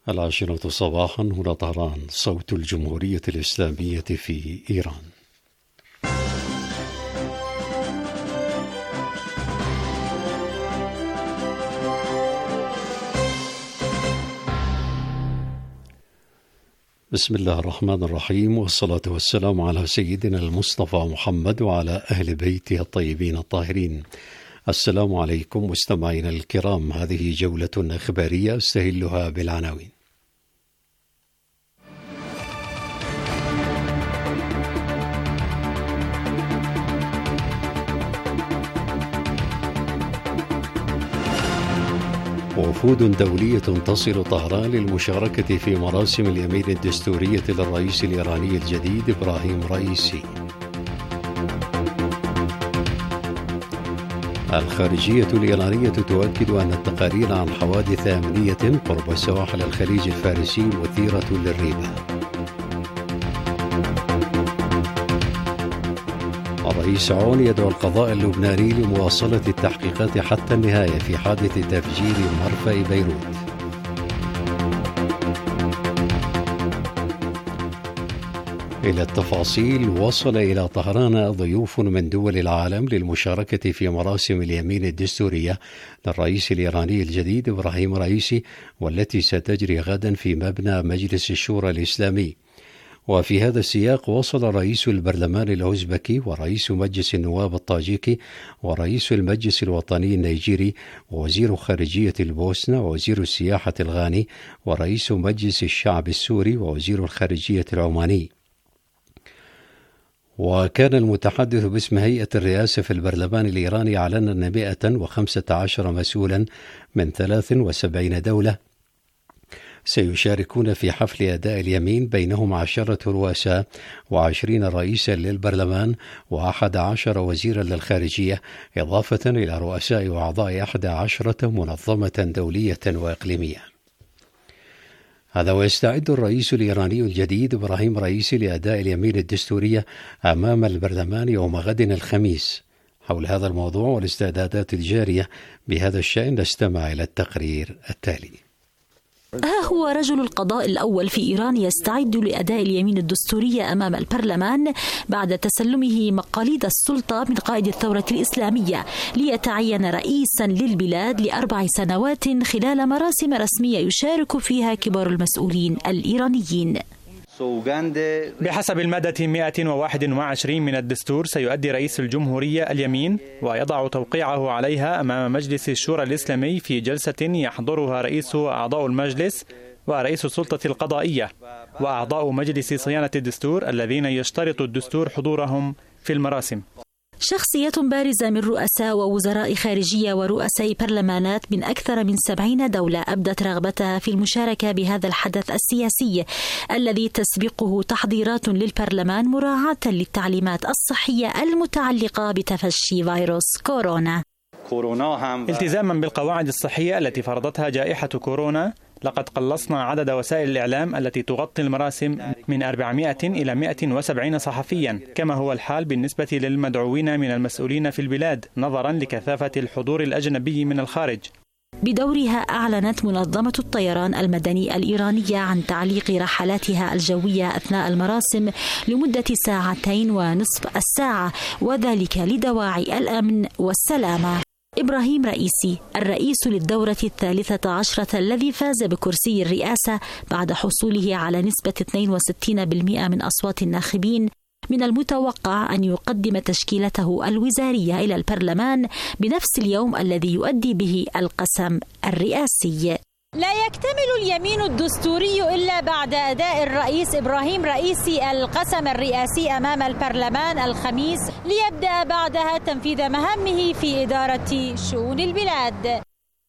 العاشرة صباحا، هنا طهران، صوت الجمهورية الإسلامية في إيران. بسم الله الرحمن الرحيم، والصلاة والسلام على سيدنا المصطفى محمد وعلى أهل بيته الطيبين الطاهرين. السلام عليكم مستمعينا الكرام، هذه جولة إخبارية أستهلها بالعناوين. وفود دولية تصل طهران للمشاركة في مراسم اليمين الدستورية للرئيس الإيراني الجديد إبراهيم رئيسي. الخارجية الإيرانية تؤكد أن التقارير عن حوادث أمنية قرب سواحل الخليج الفارسي مثيرة للريبة. الرئيس عون يدعو القضاء اللبناني لمواصلة التحقيقات حتى النهاية في حادث تفجير مرفأ بيروت. إلى التفاصيل. وصل إلى طهران ضيوف من دول العالم للمشاركة في مراسم اليمين الدستورية للرئيس الإيراني الجديد إبراهيم رئيسي، والتي ستجري غدا في مبنى مجلس الشورى الإسلامي. وفي هذا السياق وصل رئيس البرلمان الأوزبكي ورئيس مجلس النواب الطاجيكي ورئيس المجلس الوطني النيجيري ووزير خارجية البوسنة ووزير السياحة الغاني ورئيس مجلس الشعب السوري ووزير الخارجية العماني. وكان المتحدث باسم هيئة الرئاسة في البرلمان الإيراني أعلن أن 115 مسؤولا من 73 دولة سيشاركون في حفل أداء اليمين، بينهم 10 رؤساء و20 رئيسا للبرلمان و11 وزيرا للخارجية، إضافة إلى رؤساء وأعضاء 11 منظمة دولية وإقليمية. هذا ويستعد الرئيس الإيراني الجديد إبراهيم رئيسي لأداء اليمين الدستورية أمام البرلمان يوم غد الخميس. حول هذا الموضوع والاستعدادات الجارية بهذا الشأن نستمع إلى التقرير التالي. ها هو رجل القضاء الأول في إيران يستعد لأداء اليمين الدستورية أمام البرلمان بعد تسلمه مقاليد السلطة من قائد الثورة الإسلامية، ليتعين رئيسا للبلاد ل4 سنوات خلال مراسم رسمية يشارك فيها كبار المسؤولين الإيرانيين. بحسب المادة 121 من الدستور، سيؤدي رئيس الجمهورية اليمين ويضع توقيعه عليها أمام مجلس الشورى الإسلامي في جلسة يحضرها رئيس أعضاء المجلس ورئيس السلطة القضائية وأعضاء مجلس صيانة الدستور الذين يشترط الدستور حضورهم في المراسم. شخصيات بارزة من رؤساء ووزراء خارجية ورؤساء برلمانات من أكثر من 70 دولة أبدت رغبتها في المشاركة بهذا الحدث السياسي الذي تسبقه تحضيرات للبرلمان مراعاة للتعليمات الصحية المتعلقة بتفشي فيروس كورونا. التزاما بالقواعد الصحية التي فرضتها جائحة كورونا، لقد قلصنا عدد وسائل الإعلام التي تغطي المراسم من 400 إلى 170 صحفيا، كما هو الحال بالنسبة للمدعوين من المسؤولين في البلاد نظرا لكثافة الحضور الأجنبي من الخارج. بدورها أعلنت منظمة الطيران المدني الإيرانية عن تعليق رحلاتها الجوية أثناء المراسم لمدة 2.5 ساعة، وذلك لدواعي الأمن والسلامة. إبراهيم رئيسي الرئيس للدورة 13 الذي فاز بكرسي الرئاسة بعد حصوله على نسبة 62% من أصوات الناخبين، من المتوقع أن يقدم تشكيلته الوزارية إلى البرلمان بنفس اليوم الذي يؤدي به القسم الرئاسي. لا يكتمل اليمين الدستوري إلا بعد أداء الرئيس إبراهيم رئيسي القسم الرئاسي أمام البرلمان الخميس، ليبدأ بعدها تنفيذ مهامه في إدارة شؤون البلاد.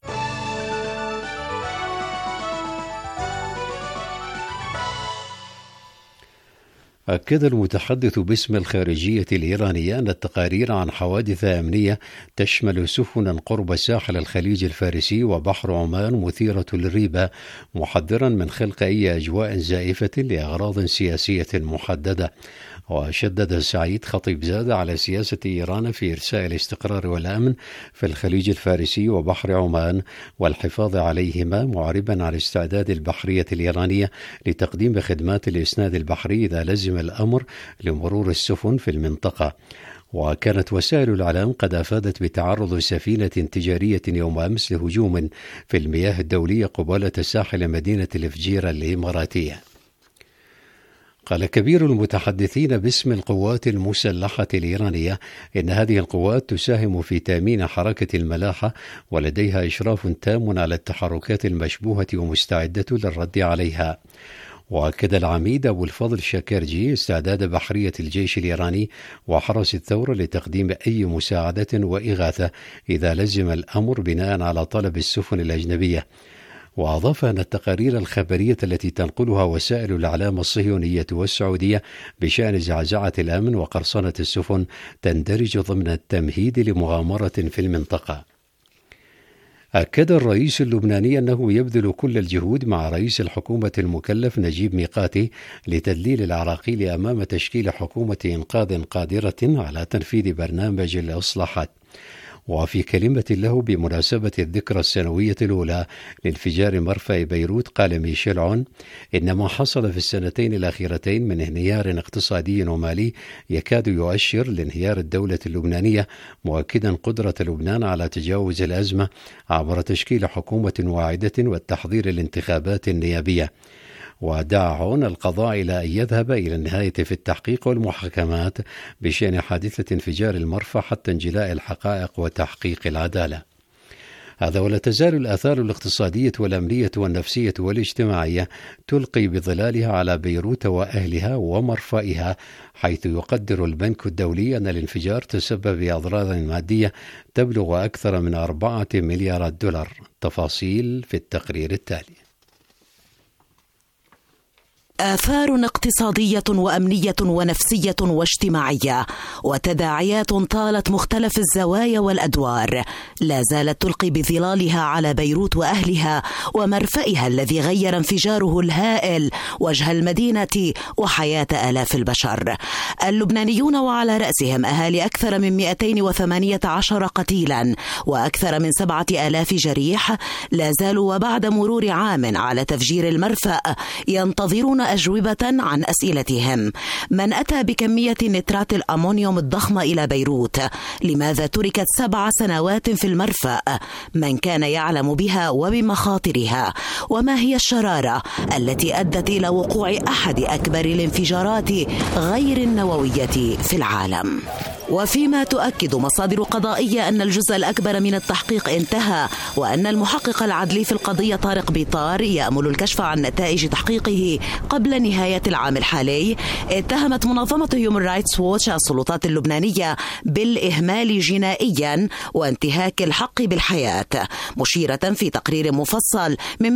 أكد المتحدث باسم الخارجية الإيرانية أن التقارير عن حوادث أمنية تشمل سفنا قرب ساحل الخليج الفارسي وبحر عمان مثيرة للريبة، محذرا من خلق أي أجواء زائفة لأغراض سياسية محددة. وشدد سعيد خطيب زادة على سياسة إيران في إرساء الاستقرار والأمن في الخليج الفارسي وبحر عمان والحفاظ عليهما، معربا عن استعداد البحرية الإيرانية لتقديم خدمات الإسناد البحري إذا لزم الأمر لمرور السفن في المنطقة. وكانت وسائل الإعلام قد أفادت بتعرض سفينة تجارية يوم أمس لهجوم في المياه الدولية قبالة ساحل مدينة الفجيرة الإماراتية. قال كبير المتحدثين باسم القوات المسلحة الإيرانية إن هذه القوات تساهم في تأمين حركة الملاحة ولديها إشراف تام على التحركات المشبوهة ومستعدة للرد عليها. وأكد العميد أبو الفضل شاكرجي استعداد بحرية الجيش الإيراني وحرس الثورة لتقديم أي مساعدة وإغاثة إذا لزم الأمر بناء على طلب السفن الأجنبية. وأضاف أن التقارير الخبرية التي تنقلها وسائل الإعلام الصهيونية والسعودية بشأن زعزعة الأمن وقرصنة السفن تندرج ضمن التمهيد لمغامرة في المنطقة. أكد الرئيس اللبناني أنه يبذل كل الجهود مع رئيس الحكومة المكلف نجيب ميقاتي لتدليل العراقيل أمام تشكيل حكومة إنقاذ قادرة على تنفيذ برنامج الإصلاحات. وفي كلمة له بمناسبة الذكرى السنوية الأولى لانفجار مرفأ بيروت قال ميشيل عون إن ما حصل في السنتين الأخيرتين من انهيار اقتصادي ومالي يكاد يؤشر لانهيار الدولة اللبنانية، مؤكدا قدرة لبنان على تجاوز الأزمة عبر تشكيل حكومة واعدة والتحضير للانتخابات النيابية. ودعا عون القضاء إلى أن يذهب إلى النهاية في التحقيق والمحاكمات بشأن حادثة انفجار المرفأ حتى انجلاء الحقائق وتحقيق العدالة. هذا ولا تزال الآثار الاقتصادية والأمنية والنفسية والاجتماعية تلقي بظلالها على بيروت وأهلها ومرفأها، حيث يقدر البنك الدولي أن الانفجار تسبب بأضرار مادية تبلغ أكثر من 4 مليارات دولار. تفاصيل في التقرير التالي. آثار اقتصادية وأمنية ونفسية واجتماعية وتداعيات طالت مختلف الزوايا والأدوار لا زالت تلقي بظلالها على بيروت وأهلها ومرفأها الذي غير انفجاره الهائل وجه المدينة وحياة آلاف البشر. اللبنانيون وعلى رأسهم أهالي أكثر من 218 قتيلا وأكثر من 7000 جريح لا زالوا وبعد مرور عام على تفجير المرفأ ينتظرون أجوبة عن أسئلتهم. من أتى بكمية نترات الأمونيوم الضخمة إلى بيروت؟ لماذا تركت 7 سنوات في المرفأ؟ من كان يعلم بها وبمخاطرها؟ وما هي الشرارة التي أدت إلى وقوع أحد أكبر الانفجارات غير النووية في العالم؟ وفيما تؤكد مصادر قضائية أن الجزء الأكبر من التحقيق انتهى، وأن المحقق العدلي في القضية طارق بيطار يأمل الكشف عن نتائج تحقيقه قبل نهاية العام الحالي، اتهمت منظمة هيومن رايتس ووتش السلطات اللبنانية بالإهمال جنائيا وانتهاك الحق بالحياة، مشيرة في تقرير مفصل من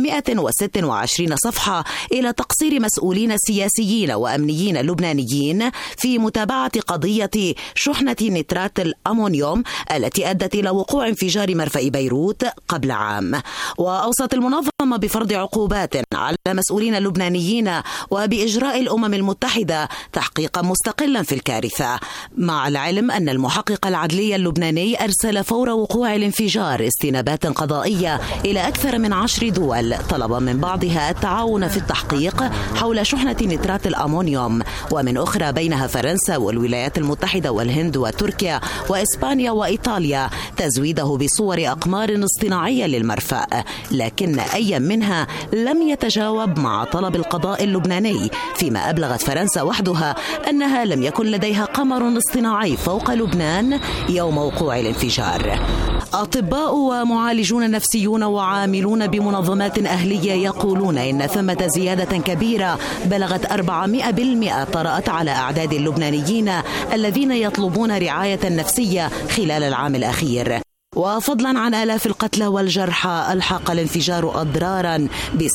126 صفحة إلى تقصير مسؤولين سياسيين وأمنيين لبنانيين في متابعة قضية شحنة نترات الأمونيوم التي أدت إلى وقوع انفجار مرفأ بيروت قبل عام. وأوصت المنظمة بفرض عقوبات على مسؤولين لبنانيين وبإجراء الأمم المتحدة تحقيقا مستقلا في الكارثة، مع العلم أن المحقق العدلي اللبناني أرسل فور وقوع الانفجار استنابات قضائية إلى أكثر من 10 دول طلبا من بعضها التعاون في التحقيق حول شحنة نترات الأمونيوم، ومن أخرى بينها فرنسا والولايات المتحدة والهند وتركيا وإسبانيا وإيطاليا تزويده بصور أقمار اصطناعية للمرفأ، لكن أي منها لم يتجاوب مع طلب القضاء اللبناني، فيما أبلغت فرنسا وحدها أنها لم يكن لديها قمر اصطناعي فوق لبنان يوم وقوع الانفجار. أطباء ومعالجون نفسيون وعاملون بمنظمات أهلية يقولون إن ثمة زيادة كبيرة بلغت 400% طرأت على أعداد اللبنانيين الذين يطلبون رعاية نفسية خلال العام الأخير. وفضلا عن آلاف القتلى والجرحى ألحق الانفجار أضرارا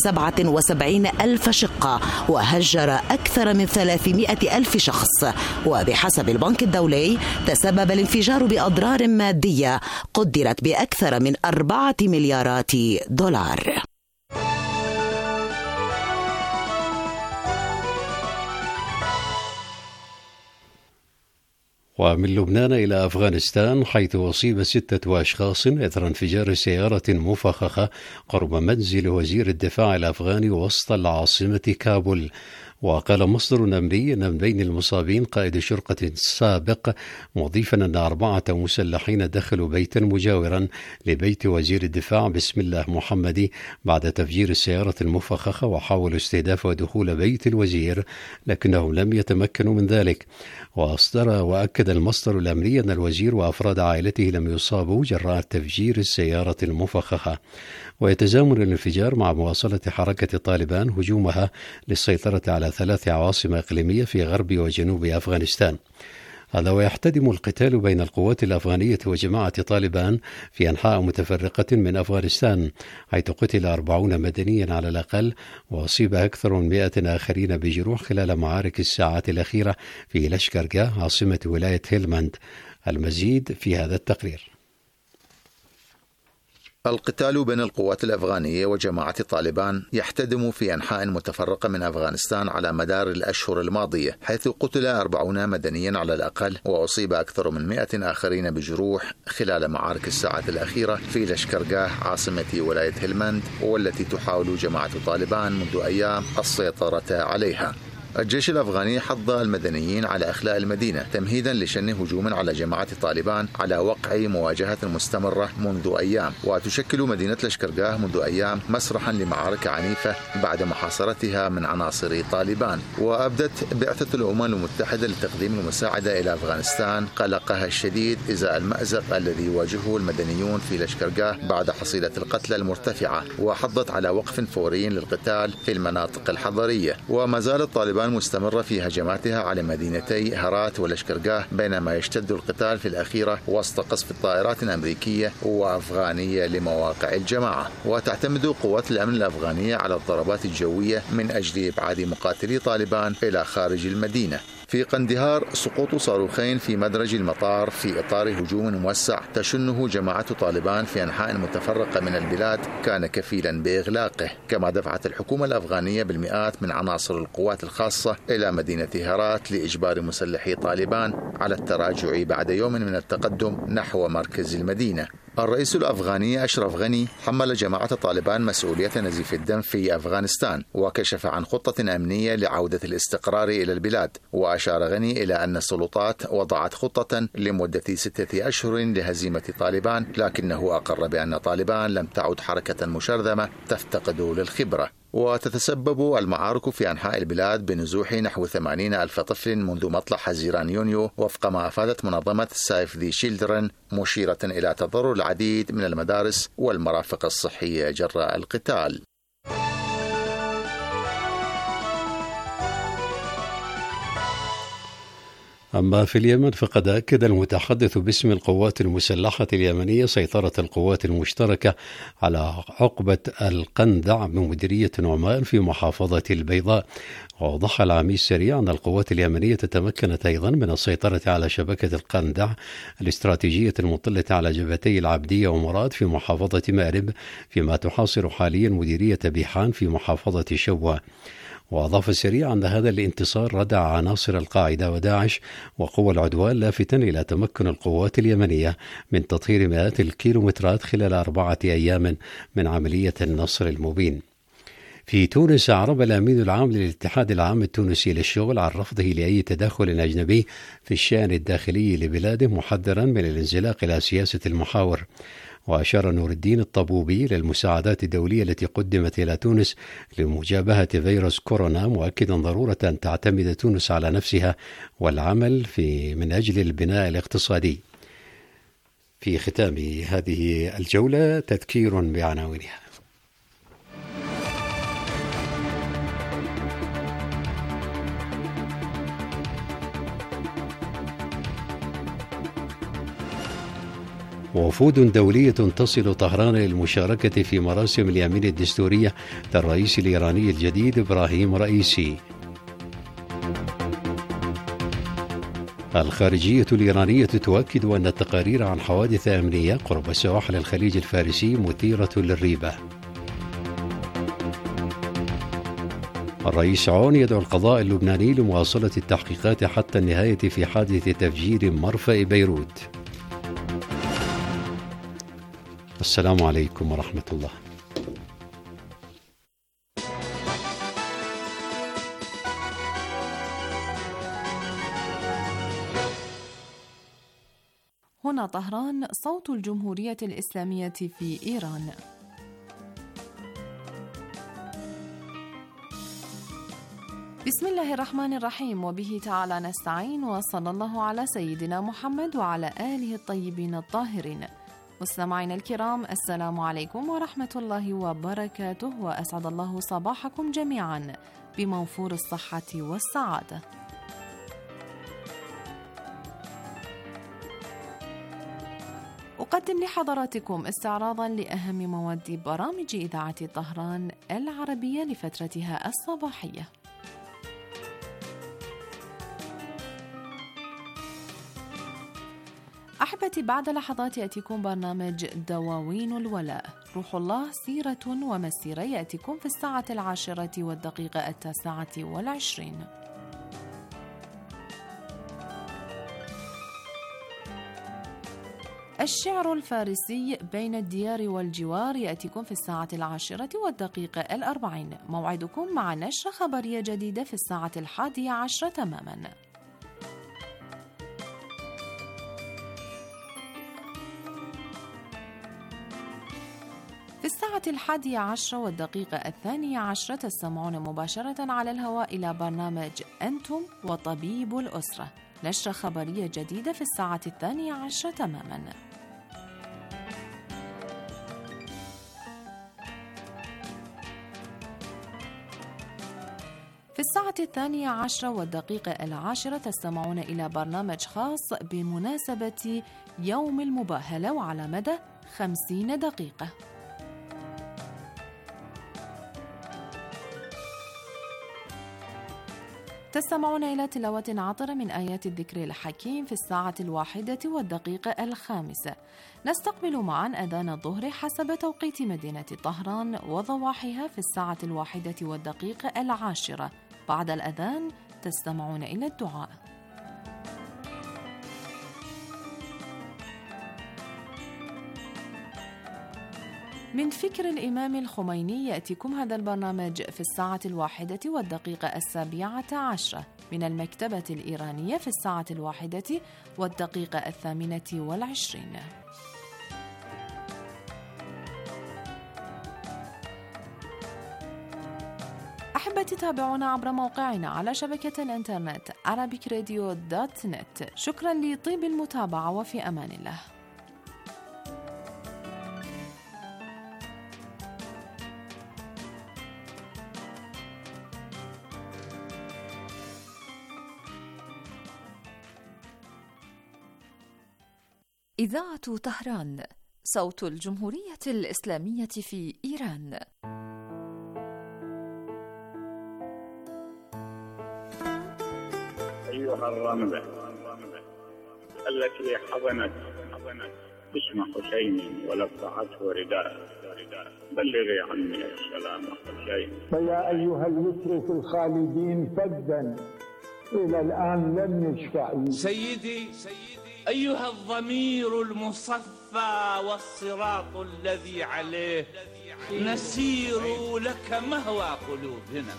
ب77,000 شقة وهجر أكثر من 300,000 شخص، وبحسب البنك الدولي تسبب الانفجار بأضرار مادية قدرت بأكثر من 4 مليارات دولار. ومن لبنان إلى أفغانستان، حيث أصيب 6 أشخاص إثر انفجار سيارة مفخخة قرب منزل وزير الدفاع الأفغاني وسط العاصمة كابول. وقال مصدر أمني أن من بين المصابين قائد شرطة سابق، مضيفا أن 4 مسلحين دخلوا بيتا مجاورا لبيت وزير الدفاع بسم الله محمدي بعد تفجير السيارة المفخخة، وحاولوا استهداف ودخول بيت الوزير لكنهم لم يتمكنوا من ذلك. وأكد المصدر الأمني أن الوزير وأفراد عائلته لم يصابوا جراء تفجير السيارة المفخخة. ويتزامن الانفجار مع مواصلة حركة طالبان هجومها للسيطرة على 3 عواصم إقليمية في غرب وجنوب أفغانستان. هذا ويحتدم القتال بين القوات الأفغانية وجماعة طالبان في أنحاء متفرقة من أفغانستان، حيث قتل 40 مدنيا على الأقل، وأصيب أكثر من 100 آخرين بجروح خلال معارك الساعات الأخيرة في لشكرغاه عاصمة ولاية هيلماند. المزيد في هذا التقرير. القتال بين القوات الأفغانية وجماعة طالبان يحتدم في أنحاء متفرقة من أفغانستان على مدار الأشهر الماضية، حيث قتل 40 مدنيا على الأقل، وأصيب أكثر من 100 آخرين بجروح خلال معارك الساعات الأخيرة في لشكرغاه عاصمة ولاية هيلماند، والتي تحاول جماعة طالبان منذ أيام السيطرة عليها. الجيش الأفغاني حض المدنيين على إخلاء المدينة تمهيدا لشن هجوم على جماعة طالبان على وقع مواجهة مستمرة منذ أيام. وتشكل مدينة لشكرغاه منذ أيام مسرحا لمعارك عنيفة بعد محاصرتها من عناصر طالبان. وأبدت بعثة الأمم المتحدة لتقديم المساعدة إلى أفغانستان قلقها الشديد إزاء المأزق الذي يواجهه المدنيون في لشكرغاه بعد حصيلة القتلى المرتفعة، وحضت على وقف فوري للقتال في المناطق الحضرية. وما زالت طالبان مستمرة في هجماتها على مدينتي هرات ولشكرغاه، بينما يشتد القتال في الأخيرة وسط قصف الطائرات الأمريكية وأفغانية لمواقع الجماعة. وتعتمد قوات الأمن الأفغانية على الضربات الجوية من أجل إبعاد مقاتلي طالبان إلى خارج المدينة. في قندهار، سقوط صاروخين في مدرج المطار في إطار هجوم موسع تشنه جماعة طالبان في أنحاء متفرقة من البلاد كان كفيلا بإغلاقه. كما دفعت الحكومة الأفغانية بالمئات من عناصر القوات الخاصة إلى مدينة هرات لإجبار مسلحي طالبان على التراجع بعد يوم من التقدم نحو مركز المدينة. الرئيس الأفغاني أشرف غني حمل جماعة طالبان مسؤولية نزيف الدم في أفغانستان، وكشف عن خطة أمنية لعودة الاستقرار إلى البلاد. وأشار غني إلى أن السلطات وضعت خطة لمدة 6 أشهر لهزيمة طالبان، لكنه أقر بأن طالبان لم تعد حركة مشرذمة تفتقد للخبرة. وتتسبب المعارك في أنحاء البلاد بنزوح نحو 80,000 طفل منذ مطلع حزيران يونيو، وفق ما أفادت منظمة سيف ذي شيلدرن، مشيرة إلى تضرر العديد من المدارس والمرافق الصحية جراء القتال. أما في اليمن، فقد أكد المتحدث باسم القوات المسلحة اليمنية سيطرة القوات المشتركة على عقبة القندع بمديرية عمان في محافظة البيضاء. ووضح العميد سريع أن القوات اليمنية تمكنت أيضا من السيطرة على شبكة القندع الاستراتيجية المطلة على جبهتي العبدية ومراد في محافظة مأرب، فيما تحاصر حاليا مديرية بيحان في محافظة شوى. وأضاف سريع أن هذا الانتصار ردع عناصر القاعدة وداعش وقوى العدوان، لافتا إلى تمكن القوات اليمنية من تطهير مئات الكيلومترات خلال 4 أيام من عملية النصر المبين. في تونس، أعرب الأمين العام للاتحاد العام التونسي للشغل عن رفضه لأي تدخل أجنبي في الشأن الداخلي لبلاده، محذرا من الانزلاق إلى سياسة المحاور. وأشار نور الدين الطبوبي للمساعدات الدولية التي قدمت إلى تونس لمجابهة فيروس كورونا، مؤكدا ضرورة أن تعتمد تونس على نفسها والعمل من أجل البناء الاقتصادي. في ختام هذه الجولة تذكير بعناوينها. وفود دولية تصل طهران للمشاركة في مراسم اليمين الدستورية للرئيس الإيراني الجديد إبراهيم رئيسي. الخارجية الإيرانية تؤكد أن التقارير عن حوادث أمنية قرب سواحل الخليج الفارسي مثيرة للريبة. الرئيس عون يدعو القضاء اللبناني لمواصلة التحقيقات حتى النهاية في حادث تفجير مرفأ بيروت. السلام عليكم ورحمة الله. هنا طهران، صوت الجمهورية الإسلامية في إيران. بسم الله الرحمن الرحيم، وبه تعالى نستعين، وصلى الله على سيدنا محمد وعلى آله الطيبين الطاهرين. مستمعينا الكرام، السلام عليكم ورحمة الله وبركاته، وأسعد الله صباحكم جميعا بموفور الصحة والسعادة. أقدم لحضراتكم استعراضا لأهم مواد برامج إذاعة طهران العربية لفترتها الصباحية. أحبتي، بعد لحظات يأتيكم برنامج دواوين الولاء. روح الله سيرة ومسيرة يأتيكم في 10:09. الشعر الفارسي بين الديار والجوار يأتيكم في 10:40. موعدكم مع نشرة خبرية جديدة في 11:10 تماما. في 11:12 تستمعون مباشرة على الهواء إلى برنامج أنتم وطبيب الأسرة، نشرة خبرية جديدة في 12:10 تماما. في 12:10 تستمعون إلى برنامج خاص بمناسبة يوم المباهلة وعلى مدى 50 دقيقة. تستمعون إلى تلاوة عطرة من آيات الذكر الحكيم في 1:01. نستقبل معا أذان الظهر حسب توقيت مدينة طهران وضواحيها في 1:01. بعد الأذان تستمعون إلى الدعاء. من فكر الإمام الخميني يأتيكم هذا البرنامج في 1:07. من المكتبة الإيرانية في 1:28. أحبتي، تابعونا عبر موقعنا على شبكة الإنترنت arabicradio.net. شكرا لطيب المتابعة، وفي أمان الله. إذاعة طهران، صوت الجمهورية الإسلامية في إيران. أيها الرملة التي حضنت اسم حسين ولفعته رداء، بلغي عني السلام حسين. فيا أيها اليسر الخالدين فدا إلى الآن لم يشفع. سيدي أيها الضمير المصفى والصراط الذي عليه نسير لك مهوى قلوبنا.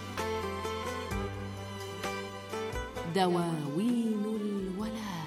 دواوين الولاء.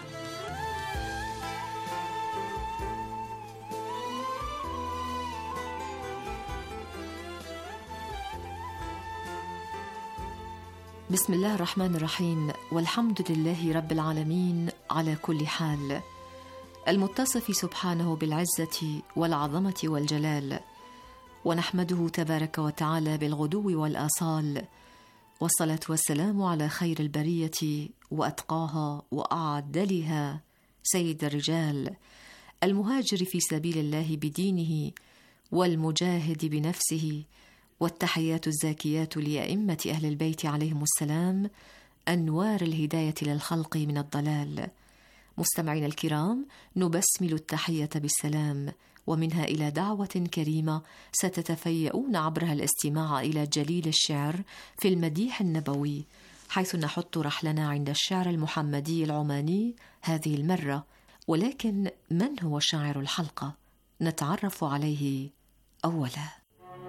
بسم الله الرحمن الرحيم، والحمد لله رب العالمين على كل حال، المتصف سبحانه بالعزة والعظمة والجلال، ونحمده تبارك وتعالى بالغدو والآصال، والصلاة والسلام على خير البرية وأتقاها وأعدلها سيد الرجال، المهاجر في سبيل الله بدينه والمجاهد بنفسه، والتحيات الزاكيات لأئمة أهل البيت عليهم السلام، أنوار الهداية للخلق من الضلال. مستمعين الكرام، نبسمل التحية بالسلام ومنها إلى دعوة كريمة ستتفيئون عبرها الاستماع إلى جليل الشعر في المديح النبوي، حيث نحط رحلنا عند الشعر المحمدي العماني هذه المرة. ولكن من هو شاعر الحلقة؟ نتعرف عليه أولا.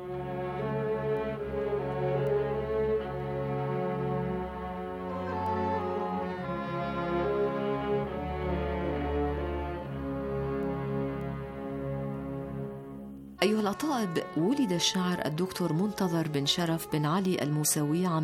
أيها الأطائب، ولد الشاعر الدكتور منتظر بن شرف بن علي الموسوي عام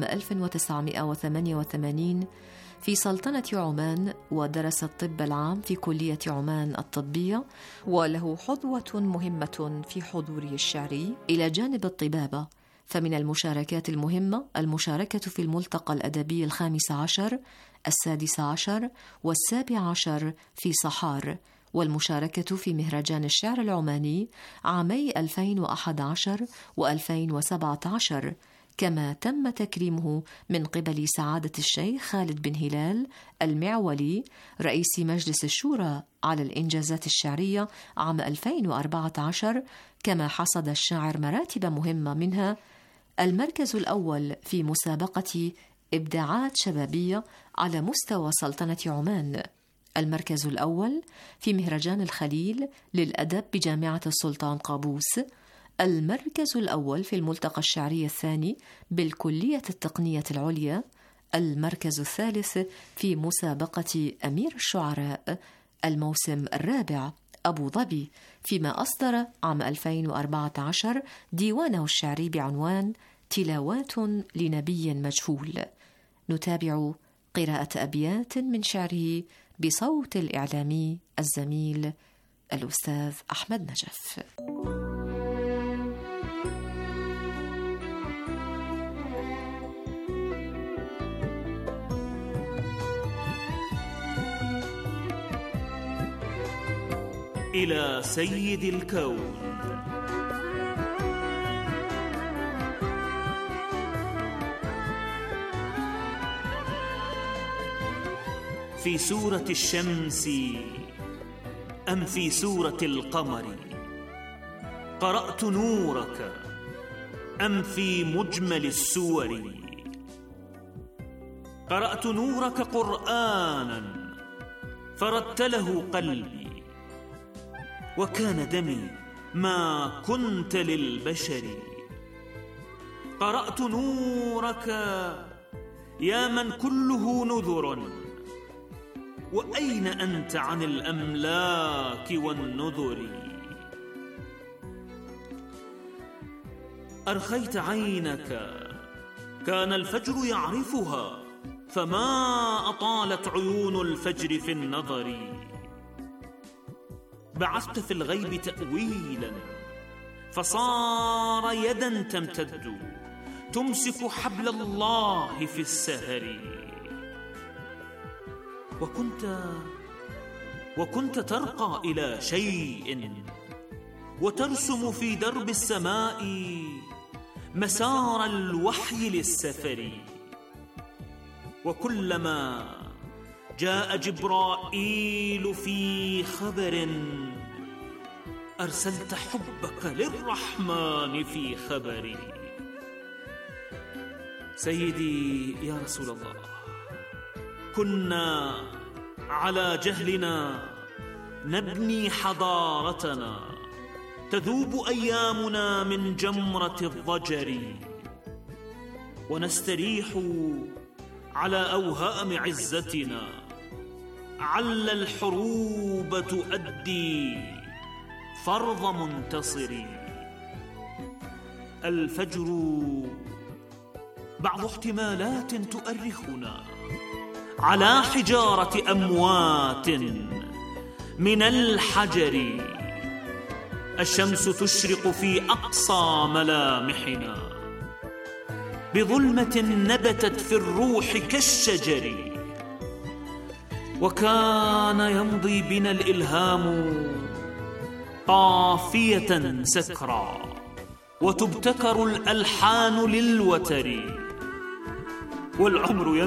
1988 في سلطنة عمان، ودرس الطب العام في كلية عمان الطبية، وله حظوة مهمة في حضوره الشعري إلى جانب الطبابة. فمن المشاركات المهمة المشاركة في الملتقى الأدبي 15، 16 و17 في صحار، والمشاركة في مهرجان الشعر العماني عامي 2011 و2017، كما تم تكريمه من قبل سعادة الشيخ خالد بن هلال المعولي رئيس مجلس الشورى على الإنجازات الشعرية عام 2014. كما حصد الشاعر مراتب مهمة، منها المركز الأول في مسابقة إبداعات شبابية على مستوى سلطنة عمان، المركز الأول في مهرجان الخليل للأدب بجامعة السلطان قابوس، المركز الأول في الملتقى الشعري الثاني بالكلية التقنية العليا، المركز الثالث في مسابقة أمير الشعراء الموسم الرابع أبو ظبي، فيما أصدر عام 2014 ديوانه الشعري بعنوان تلاوات لنبي مجهول. نتابع قراءة أبيات من شعره بصوت الإعلامي الزميل الأستاذ أحمد نجف. إلى سيد الكون. في سورة الشمس أم في سورة القمر؟ قرأت نورك أم في مجمل السور؟ قرأت نورك قرآنا فرتله قلبي، وكان دمي ما كنت للبشر. قرأت نورك يا من كله نذر، وأين أنت عن الأملاك والنذر؟ أرخيت عينك كان الفجر يعرفها، فما أطالت عيون الفجر في النظر. بعثت في الغيب تأويلا فصار يدا تمتد تمسك حبل الله في السهر. وكنت ترقى إلى شيء وترسم في درب السماء مسار الوحي للسفر. وكلما جاء جبرائيل في خبر أرسلت حبك للرحمن في خبر. سيدي يا رسول الله، كنا على جهلنا نبني حضارتنا، تذوب أيامنا من جمرة الضجر، ونستريح على أوهام عزتنا، عل الحروب تؤدي فرض منتصر. الفجر بعض احتمالات تؤرخنا على حجارة أموات من الحجر. الشمس تشرق في أقصى ملامحنا بظلمة نبتت في الروح كالشجر. وكان يمضي بنا الإلهام قافية سكرى، وتبتكر الألحان للوتر.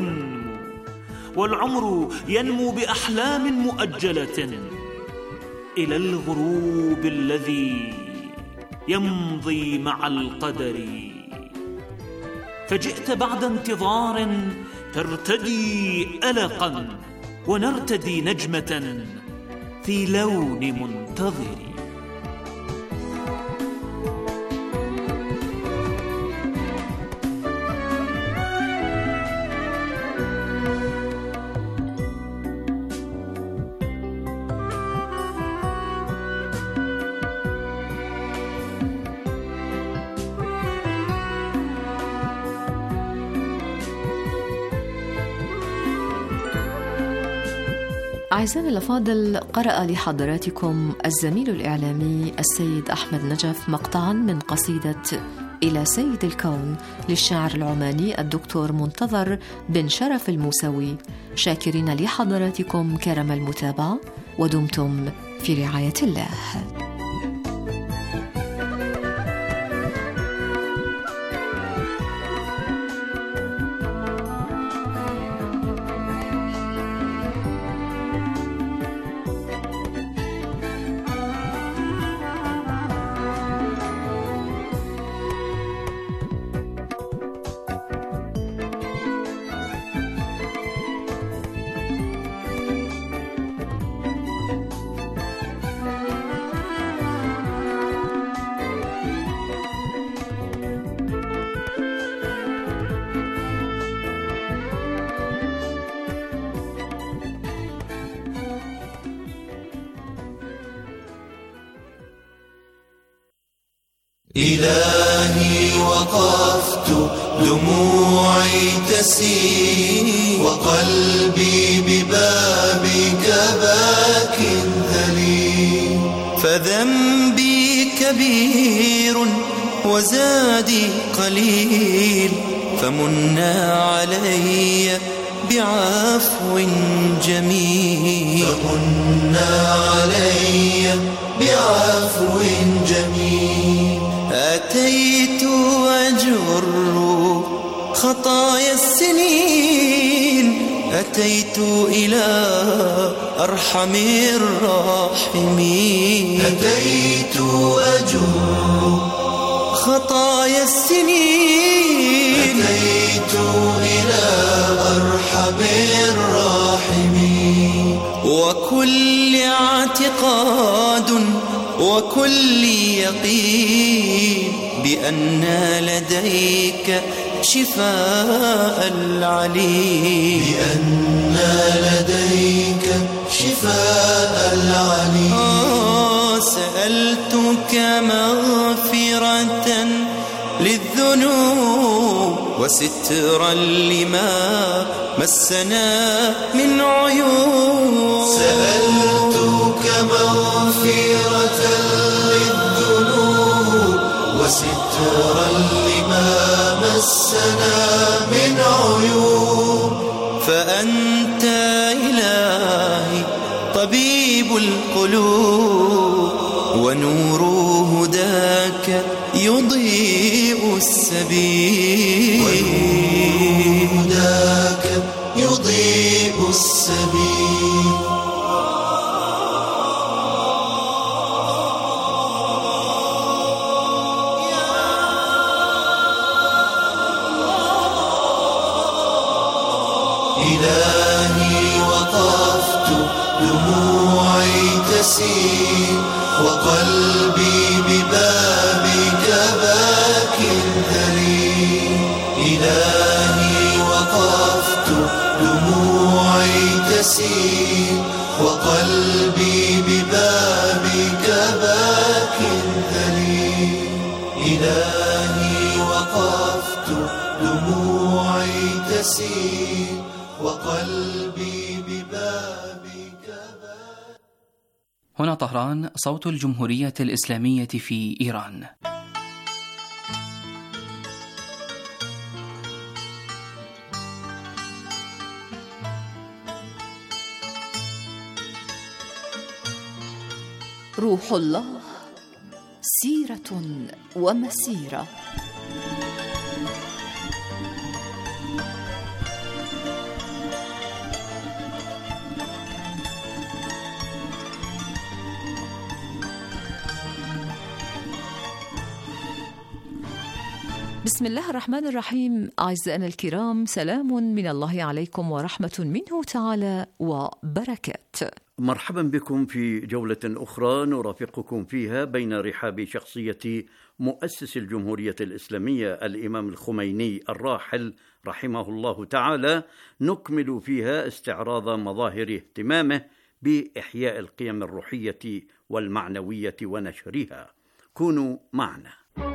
والعمر ينمو بأحلام مؤجلة، إلى الغروب الذي يمضي مع القدر. فجئت بعد انتظار ترتدي ألقا، ونرتدي نجمة في لون منتظر. أعزائنا الأفاضل، قرأ لحضراتكم الزميل الإعلامي السيد أحمد نجف مقطعا من قصيدة إلى سيد الكون للشاعر العماني الدكتور منتظر بن شرف الموسوي، شاكرين لحضراتكم كرم المتابعة، ودمتم في رعاية الله. إلهي وقفت دموعي تسيل، وقلبي ببابك باك ذليل. فذنبي كبير وزادي قليل، فمنا علي بعفو جميل. فمنا علي بعفو جميل. أتيت أجر خطايا السنين، أتيت إلى أرحم الراحمين. أتيت أجر خطايا السنين، أتيت إلى أرحم الراحمين. وكل اعتقاد وكل يقين بأن لديك شفاء العليم. بأن لديك شفاء العليم. سألتك مغفرة للذنوب، وسترا لما مسنا من عيوب. سألتك مغفرة للذنوب، وسترا لما مسنا من عيوب. فأنت إلهي طبيب القلوب، ونور هداك يضيء السبيل. ونور هداك يضيء السبيل. إلهي وقفت دموعي تسيل، وقلبي ببابك باك ذليل. إلهي وقفت دموعي تسيل، وقلبي ببابك باك ذليل. إلهي وقفت دموعي تسيل، وقلبي ببابك باك. هنا طهران، صوت الجمهورية الإسلامية في إيران. روح الله سيرة ومسيرة. بسم الله الرحمن الرحيم. أعزائنا الكرام، سلام من الله عليكم ورحمة منه تعالى وبركاته. مرحبا بكم في جولة أخرى نرافقكم فيها بين رحاب شخصية مؤسس الجمهورية الإسلامية الإمام الخميني الراحل رحمه الله تعالى، نكمل فيها استعراض مظاهر اهتمامه بإحياء القيم الروحية والمعنوية ونشرها. كونوا معنا.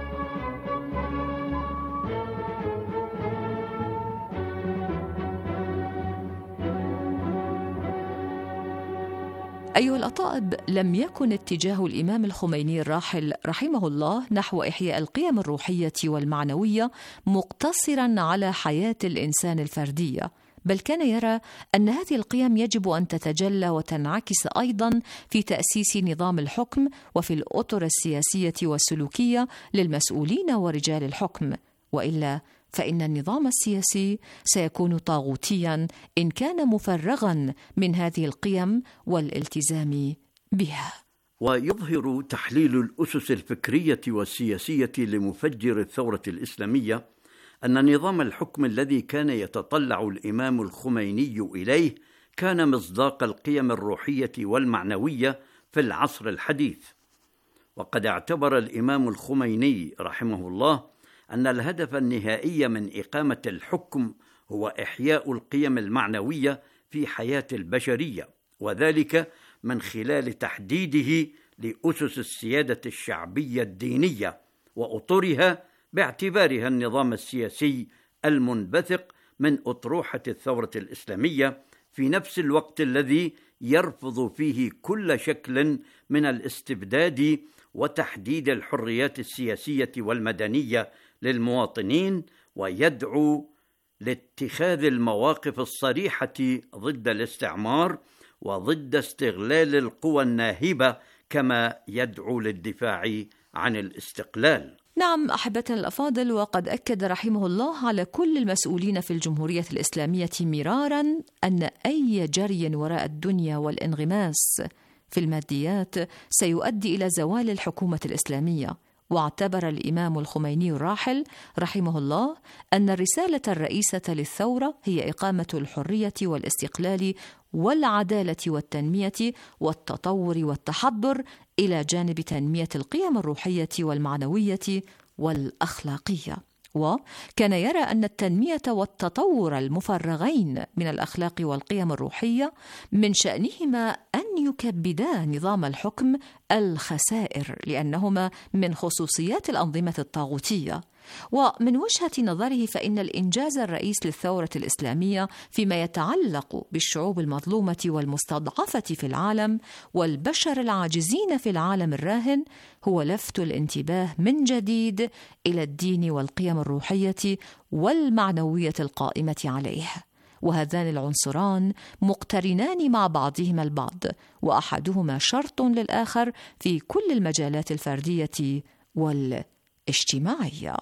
أيها الأطائب، لم يكن اتجاه الإمام الخميني الراحل رحمه الله نحو إحياء القيم الروحية والمعنوية مقتصراً على حياة الإنسان الفردية، بل كان يرى أن هذه القيم يجب أن تتجلى وتنعكس أيضاً في تأسيس نظام الحكم وفي الأطر السياسية والسلوكية للمسؤولين ورجال الحكم، وإلا فإن النظام السياسي سيكون طاغوتياً إن كان مفرغاً من هذه القيم والالتزام بها. ويظهر تحليل الأسس الفكرية والسياسية لمفجر الثورة الإسلامية أن نظام الحكم الذي كان يتطلع الإمام الخميني إليه كان مصداق القيم الروحية والمعنوية في العصر الحديث. وقد اعتبر الإمام الخميني رحمه الله أن الهدف النهائي من إقامة الحكم هو إحياء القيم المعنوية في حياة البشرية، وذلك من خلال تحديده لأسس السيادة الشعبية الدينية وأطرها باعتبارها النظام السياسي المنبثق من أطروحة الثورة الإسلامية، في نفس الوقت الذي يرفض فيه كل شكل من الاستبداد وتحديد الحريات السياسية والمدنية للمواطنين، ويدعو لاتخاذ المواقف الصريحة ضد الاستعمار وضد استغلال القوى الناهبة، كما يدعو للدفاع عن الاستقلال. نعم أحبتنا الأفاضل، وقد أكد رحمه الله على كل المسؤولين في الجمهورية الإسلامية مراراً أن أي جري وراء الدنيا والانغماس في الماديات سيؤدي إلى زوال الحكومة الإسلامية. واعتبر الإمام الخميني الراحل رحمه الله أن الرسالة الرئيسة للثورة هي إقامة الحرية والاستقلال والعدالة والتنمية والتطور والتحضر، إلى جانب تنمية القيم الروحية والمعنوية والأخلاقية. وكان يرى أن التنمية والتطور المفرغين من الأخلاق والقيم الروحية من شأنهما أن يكبدا نظام الحكم الخسائر، لأنهما من خصوصيات الأنظمة الطاغوتية. ومن وجهة نظره فإن الإنجاز الرئيس للثورة الإسلامية فيما يتعلق بالشعوب المظلومة والمستضعفة في العالم والبشر العاجزين في العالم الراهن هو لفت الانتباه من جديد إلى الدين والقيم الروحية والمعنوية القائمة عليه، وهذان العنصران مقترنان مع بعضهما البعض، وأحدهما شرط للآخر في كل المجالات الفردية والاجتماعية.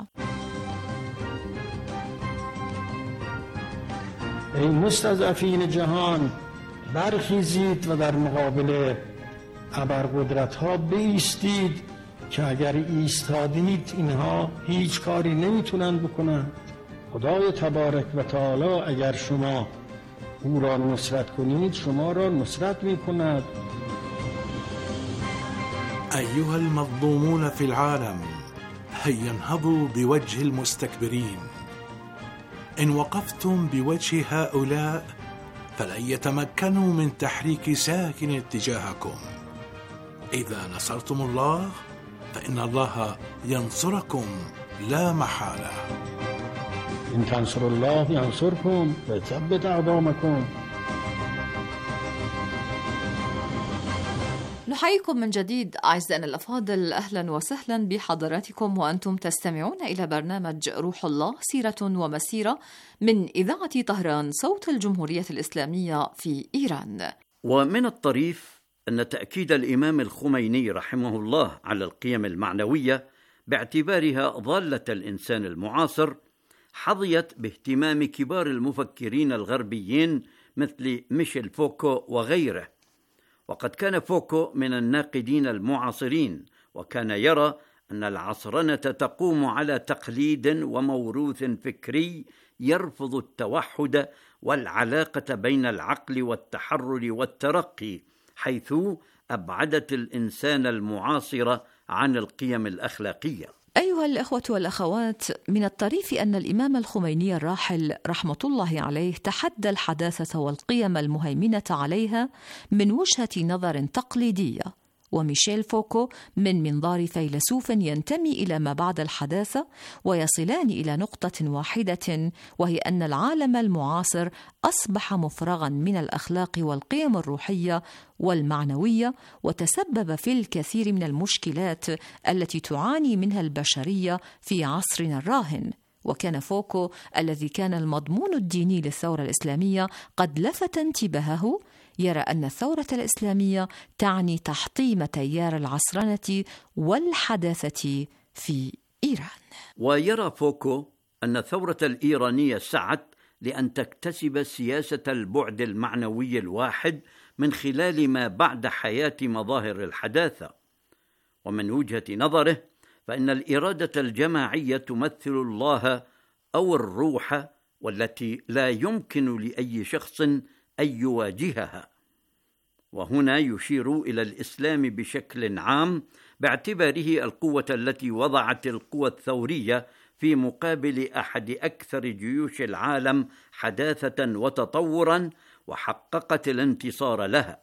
ای مستضعفین جهان، برخیزید و در مقابل ابرقدرت‌ها بایستید که اگر ایستادید اینها هیچ کاری نمیتونن بکنن. خدای تبارک و تعالی اگر شما او را نصرت کنید شما را نصرت میکند. أيها المظلومون في العالم، هيا انهضوا بوجه المستكبرين. إن وقفتم بوجه هؤلاء فلن يتمكنوا من تحريك ساكن تجاهكم. إذا نصرتم الله فإن الله ينصركم لا محالة. إن تنصروا الله ينصركم ويثبت أقدامكم. نحييكم من جديد أعزائنا الأفاضل، أهلا وسهلا بحضراتكم وأنتم تستمعون إلى برنامج روح الله سيرة ومسيرة من إذاعة طهران صوت الجمهورية الإسلامية في إيران. ومن الطريف أن تأكيد الإمام الخميني رحمه الله على القيم المعنوية باعتبارها ضالة الإنسان المعاصر حظيت باهتمام كبار المفكرين الغربيين مثل ميشيل فوكو وغيره. وقد كان فوكو من الناقدين المعاصرين، وكان يرى أن العصرنة تقوم على تقليد وموروث فكري يرفض التوحد والعلاقة بين العقل والتحرر والترقي، حيث أبعدت الإنسان المعاصر عن القيم الأخلاقية. أيها الأخوة والأخوات، من الطريف أن الإمام الخميني الراحل رحمة الله عليه تحدى الحداثة والقيم المهيمنة عليها من وجهة نظر تقليدية، وميشيل فوكو من منظار فيلسوف ينتمي إلى ما بعد الحداثة، ويصلان إلى نقطة واحدة، وهي أن العالم المعاصر أصبح مفرغاً من الأخلاق والقيم الروحية والمعنوية، وتسبب في الكثير من المشكلات التي تعاني منها البشرية في عصرنا الراهن. وكان فوكو الذي كان المضمون الديني للثورة الإسلامية قد لفت انتباهه، يرى أن الثورة الإسلامية تعني تحطيم تيار العصرنة والحداثة في إيران. ويرى فوكو أن الثورة الإيرانية سعت لأن تكتسب سياسة البعد المعنوي الواحد من خلال ما بعد حياة مظاهر الحداثة. ومن وجهة نظره فإن الإرادة الجماعية تمثل الله أو الروح، والتي لا يمكن لأي شخص أن يواجهها. وهنا يشير إلى الإسلام بشكل عام باعتباره القوة التي وضعت القوى الثورية في مقابل أحد أكثر جيوش العالم حداثة وتطورا، وحققت الانتصار لها.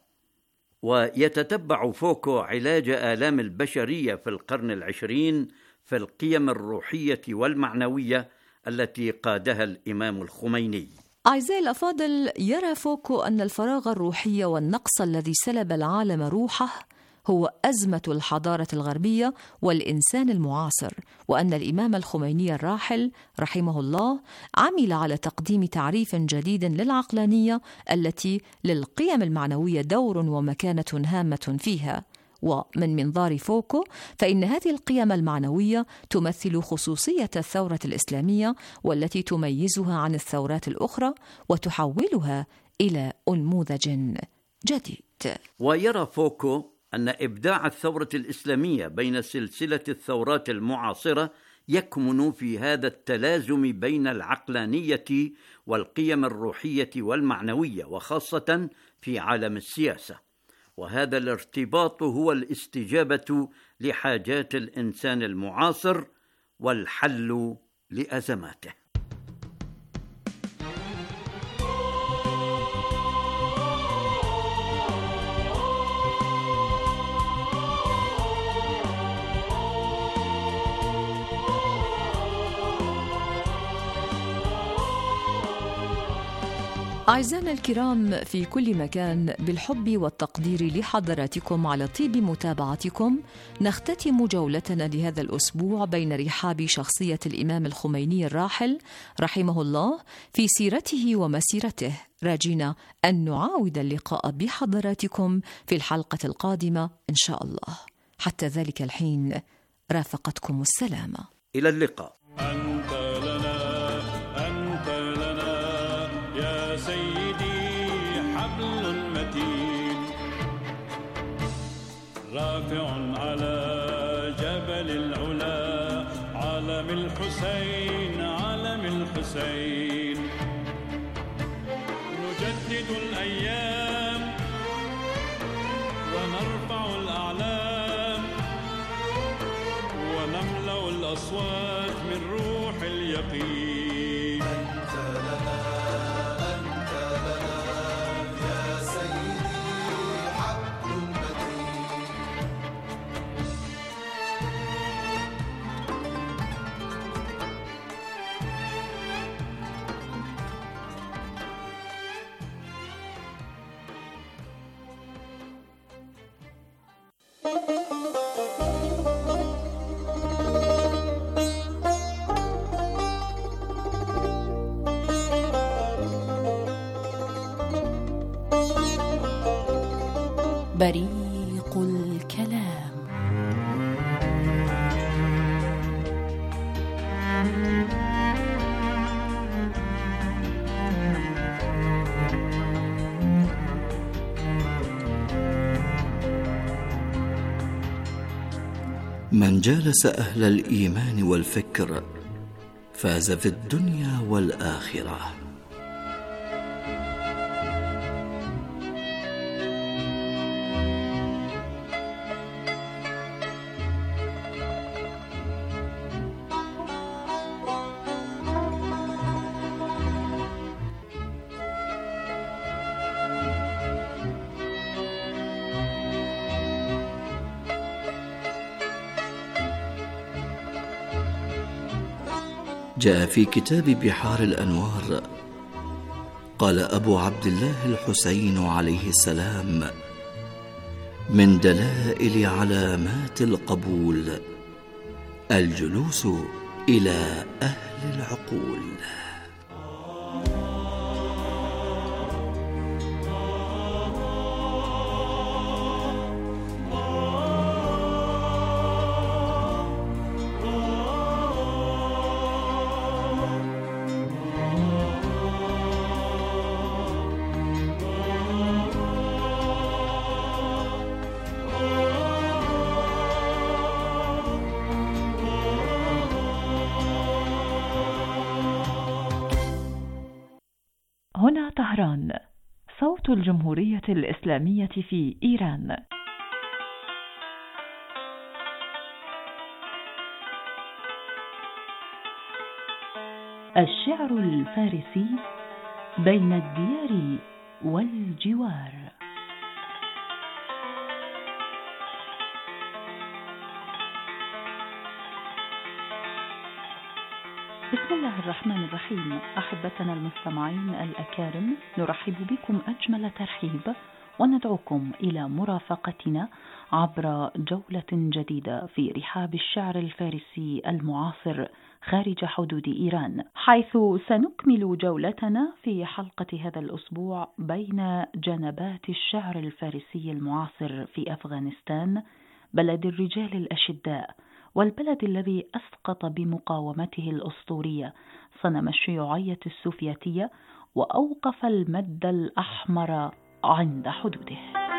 ويتتبع فوكو علاج آلام البشرية في القرن العشرين في القيم الروحية والمعنوية التي قادها الإمام الخميني. أعزائي الأفاضل، يرى فوكو أن الفراغ الروحي والنقص الذي سلب العالم روحه هو أزمة الحضارة الغربية والإنسان المعاصر، وأن الإمام الخميني الراحل رحمه الله عمل على تقديم تعريف جديد للعقلانية التي للقيم المعنوية دور ومكانة هامة فيها. ومن منظار فوكو فإن هذه القيم المعنوية تمثل خصوصية الثورة الإسلامية، والتي تميزها عن الثورات الأخرى وتحولها إلى أنموذج جديد. ويرى فوكو أن إبداع الثورة الإسلامية بين سلسلة الثورات المعاصرة يكمن في هذا التلازم بين العقلانية والقيم الروحية والمعنوية، وخاصة في عالم السياسة. وهذا الارتباط هو الاستجابة لحاجات الإنسان المعاصر والحل لأزماته. أعزائنا الكرام في كل مكان، بالحب والتقدير لحضراتكم على طيب متابعتكم، نختتم جولتنا لهذا الأسبوع بين رحاب شخصية الإمام الخميني الراحل رحمه الله في سيرته ومسيرته، راجين أن نعاود اللقاء بحضراتكم في الحلقة القادمة إن شاء الله. حتى ذلك الحين رافقتكم السلامة. إلى اللقاء. رافع على جبل العلا علم الحسين، علم الحسين. نجدد الأيام ونرفع الأعلام، ونملأ الأصوات من روح اليقين. أنت لنا، أنت لنا يا سيدي حبل متين. بريق الكلام. من جالس أهل الإيمان والفكر فاز في الدنيا والآخرة. جاء في كتاب بحار الأنوار قال أبو عبد الله الحسين عليه السلام: من دلائل علامات القبول الجلوس إلى أهل العقول. هنا طهران، صوت الجمهورية الإسلامية في إيران. الشعر الفارسي بين الديار والجوار. بسم الله الرحمن الرحيم. أحبتنا المستمعين الأكارم، نرحب بكم أجمل ترحيب وندعوكم إلى مرافقتنا عبر جولة جديدة في رحاب الشعر الفارسي المعاصر خارج حدود إيران، حيث سنكمل جولتنا في حلقة هذا الأسبوع بين جنبات الشعر الفارسي المعاصر في أفغانستان، بلد الرجال الأشداء، والبلد الذي أسقط بمقاومته الأسطورية صنم الشيوعية السوفيتية وأوقف المد الأحمر عند حدوده.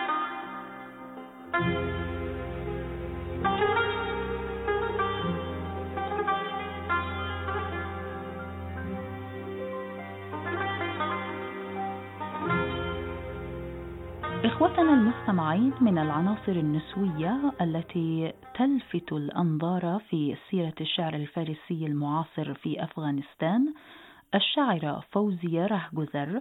إخوتنا المستمعين، من العناصر النسوية التي تلفت الأنظار في سيرة الشعر الفارسي المعاصر في أفغانستان الشاعرة فوزية رهجزر،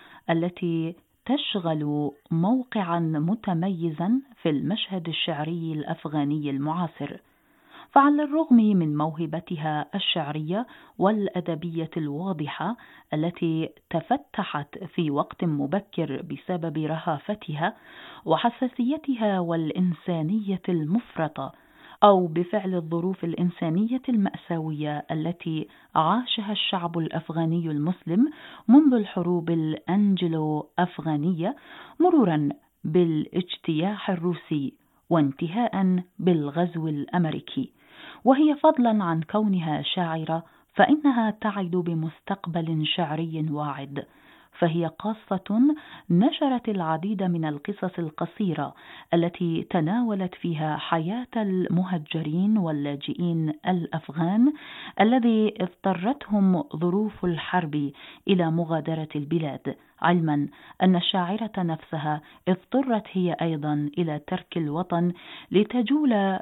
التي تشغل موقعا متميزا في المشهد الشعري الأفغاني المعاصر. فعلى الرغم من موهبتها الشعرية والأدبية الواضحة التي تفتحت في وقت مبكر بسبب رهافتها وحساسيتها والإنسانية المفرطة، أو بفعل الظروف الإنسانية المأساوية التي عاشها الشعب الأفغاني المسلم منذ الحروب الأنجلو أفغانية، مرورا بالاجتياح الروسي وانتهاء بالغزو الأمريكي، وهي فضلا عن كونها شاعرة فإنها تعد بمستقبل شعري واعد، فهي قاصة نشرت العديد من القصص القصيرة التي تناولت فيها حياة المهجرين واللاجئين الأفغان الذي اضطرتهم ظروف الحرب إلى مغادرة البلاد، علما أن الشاعرة نفسها اضطرت هي أيضا إلى ترك الوطن لتجول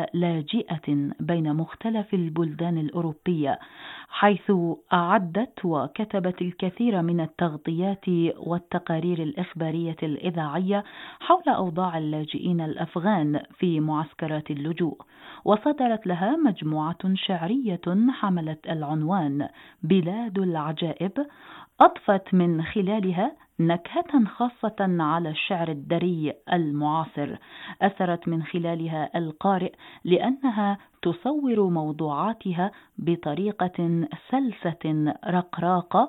كلاجئة بين مختلف البلدان الأوروبية، حيث أعدت وكتبت الكثير من التغطيات والتقارير الإخبارية الإذاعية حول أوضاع اللاجئين الأفغان في معسكرات اللجوء، وصدرت لها مجموعة شعرية حملت العنوان بلاد العجائب، أضفت من خلالها نكهة خاصة على الشعر الدري المعاصر، أثرت من خلالها القارئ لأنها تصور موضوعاتها بطريقة سلسة رقراقة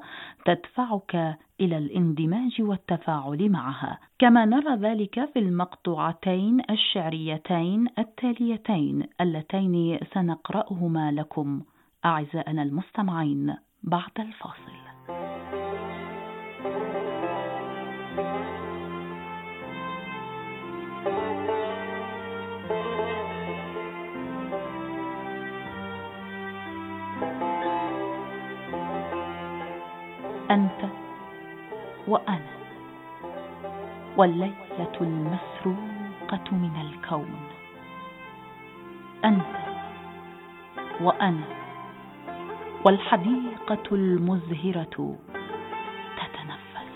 تدفعك إلى الاندماج والتفاعل معها، كما نرى ذلك في المقطوعتين الشعريتين التاليتين اللتين سنقرأهما لكم أعزائنا المستمعين بعد الفاصل. وأنا والليلة المسروقة من الكون، أنت وأنا والحديقة المزهرة تتنفس.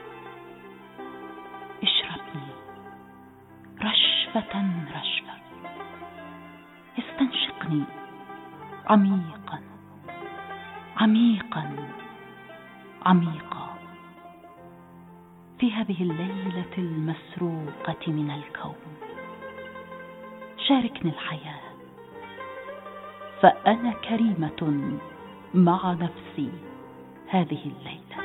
اشربني رشفة رشفة، استنشقني عميقا عميقا عميقا في هذه الليلة المسروقة من الكون. شاركني الحياة، فأنا كريمة مع نفسي هذه الليلة.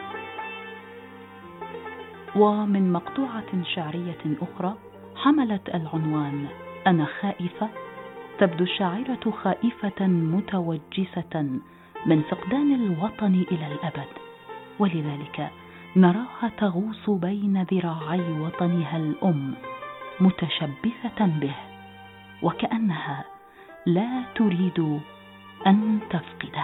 ومن مقطوعة شعرية أخرى حملت العنوان أنا خائفة، تبدو الشاعرة خائفة متوجسة من فقدان الوطن إلى الأبد، ولذلك نراها تغوص بين ذراعي وطنها الأم متشبثة به، وكأنها لا تريد أن تفقده.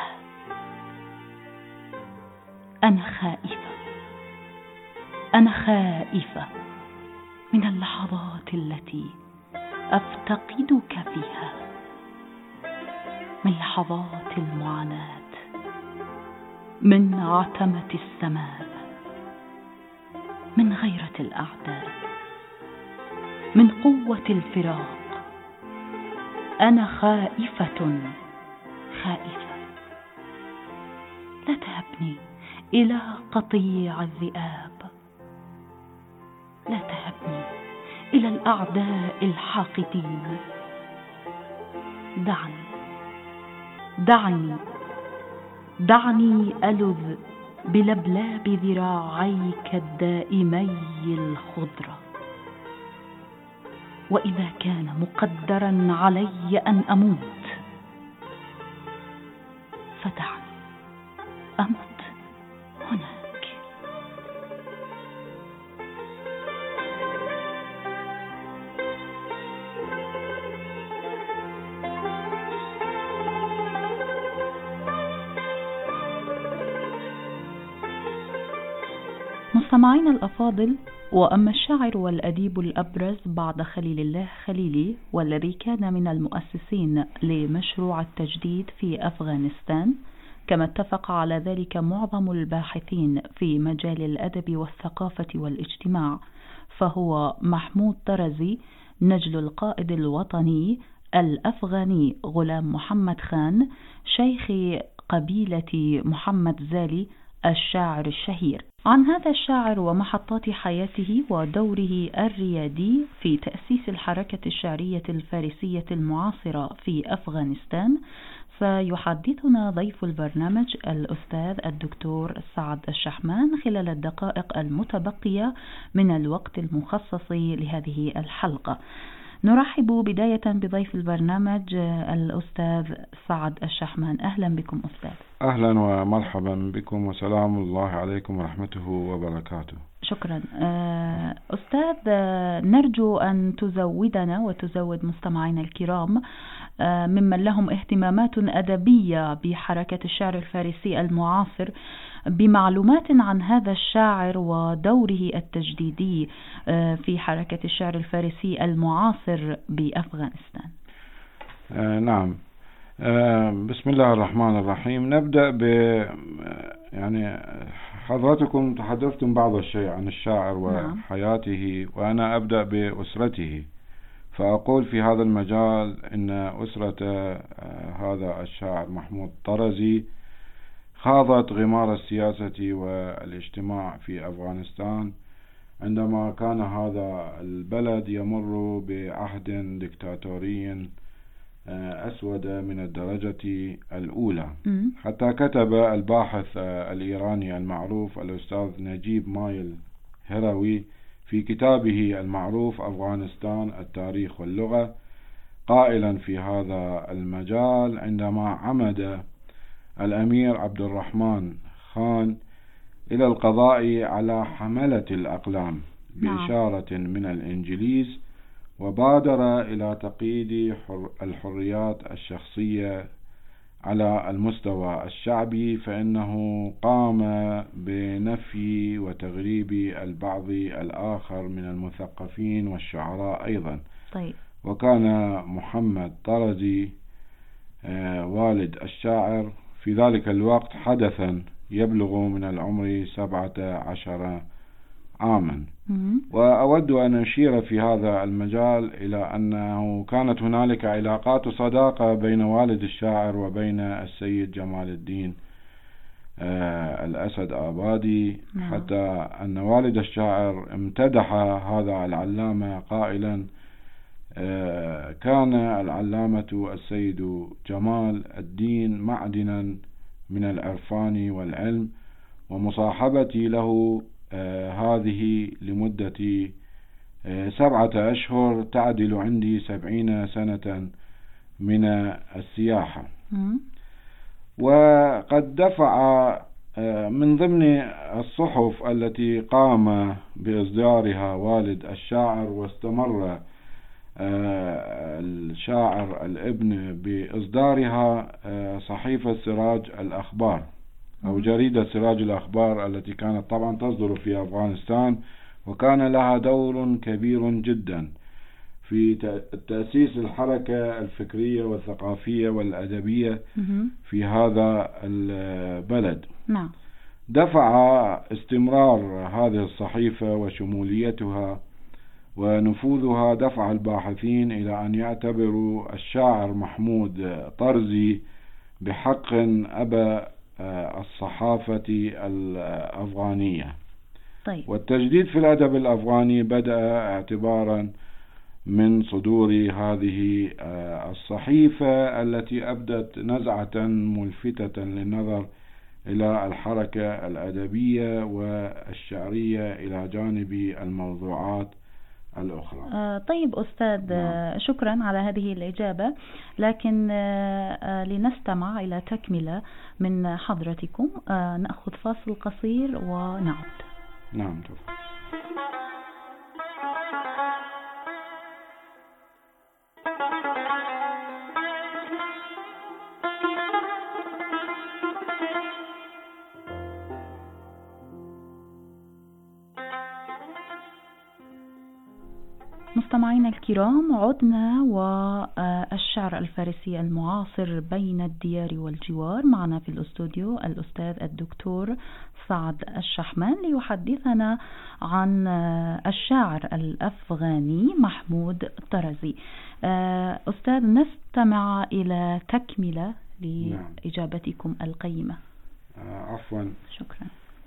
أنا خائفة، أنا خائفة من اللحظات التي أفتقدك فيها، من لحظات المعاناة، من عتمة السماء، من غيرة الأعداء، من قوة الفراق. أنا خائفة خائفة. لا تهبني إلى قطيع الذئاب، لا تهبني إلى الأعداء الحاقدين. دعني دعني دعني ألذ بلبلاب ذراعيك الدائمي الخضرة. وإذا كان مقدرا علي أن أموت فدعني أمت هناك. مستمعين الأفاضل، وأما الشاعر والأديب الأبرز بعد خليل الله خليلي، والذي كان من المؤسسين لمشروع التجديد في أفغانستان، كما اتفق على ذلك معظم الباحثين في مجال الأدب والثقافة والاجتماع، فهو محمود طرزي، نجل القائد الوطني الأفغاني غلام محمد خان، شيخ قبيلة محمد زالي، الشاعر الشهير. عن هذا الشاعر ومحطات حياته ودوره الريادي في تأسيس الحركة الشعرية الفارسية المعاصرة في أفغانستان سيحدثنا ضيف البرنامج الأستاذ الدكتور سعد الشحمان خلال الدقائق المتبقية من الوقت المخصص لهذه الحلقة. نرحب بداية بضيف البرنامج الأستاذ سعد الشحمان. أهلا بكم أستاذ. أهلا ومرحبا بكم، وسلام الله عليكم ورحمته وبركاته. شكرا أستاذ. نرجو أن تزودنا وتزود مستمعينا الكرام ممن لهم اهتمامات أدبية بحركة الشعر الفارسي المعاصر بمعلومات عن هذا الشاعر ودوره التجديدي في حركة الشعر الفارسي المعاصر بأفغانستان. نعم. بسم الله الرحمن الرحيم. نبدأ يعني حضراتكم تحدثتم بعض الشيء عن الشاعر وحياته، وأنا أبدأ بأسرته. فأقول في هذا المجال إن أسرة هذا الشاعر محمود طرزي خاضت غمار السياسة والاجتماع في أفغانستان عندما كان هذا البلد يمر بعهد ديكتاتوري أسود من الدرجة الأولى. حتى كتب الباحث الإيراني المعروف الأستاذ نجيب مايل هروي في كتابه المعروف أفغانستان التاريخ واللغة قائلا في هذا المجال: عندما عمد الأمير عبد الرحمن خان إلى القضاء على حملة الأقلام بإشارة من الإنجليز، وبادر إلى تقييد الحريات الشخصية على المستوى الشعبي فإنه قام بنفي وتغريب البعض الآخر من المثقفين والشعراء أيضا. طيب. وكان محمد طرزي والد الشاعر في ذلك الوقت حدثا يبلغ من العمر 17 عاما. وأود أن أشير في هذا المجال إلى أنه كانت هنالك علاقات صداقة بين والد الشاعر وبين السيد جمال الدين الأسد آبادي، حتى أن والد الشاعر امتدح هذا العلامة قائلا: كان العلامة السيد جمال الدين معدنا من العرفان والعلم، ومصاحبتي له هذه لمدة 7 أشهر تعدل عندي 70 سنة من السياحة. وقد دفع من ضمن الصحف التي قام بإصدارها والد الشاعر، واستمر الشاعر الابن بإصدارها، صحيفة سراج الأخبار أو جريدة سراج الأخبار التي كانت طبعا تصدر في أفغانستان، وكان لها دور كبير جدا في تأسيس الحركة الفكرية والثقافية والأدبية في هذا البلد. دفع استمرار هذه الصحيفة وشموليتها ونفوذها دفع الباحثين إلى أن يعتبروا الشاعر محمود طرزي بحق أبا الصحافة الأفغانية. طيب. والتجديد في الأدب الأفغاني بدأ اعتبارا من صدور هذه الصحيفة التي أبدت نزعة ملفتة للنظر إلى الحركة الأدبية والشعرية إلى جانب الموضوعات الأخرى. طيب أستاذ، شكرا على هذه الإجابة، لكن لنستمع إلى تكملة من حضرتكم. نأخذ فاصل قصير ونعود. نعم تفضل. مستمعينا الكرام، عدنا والشعر الفارسي المعاصر بين الديار والجوار. معنا في الأستوديو الأستاذ الدكتور سعد الشحمان ليحدثنا عن الشاعر الأفغاني محمود طرزي. أستاذ، نستمع إلى تكملة لإجابتكم القيمة. عفوا. شكرا.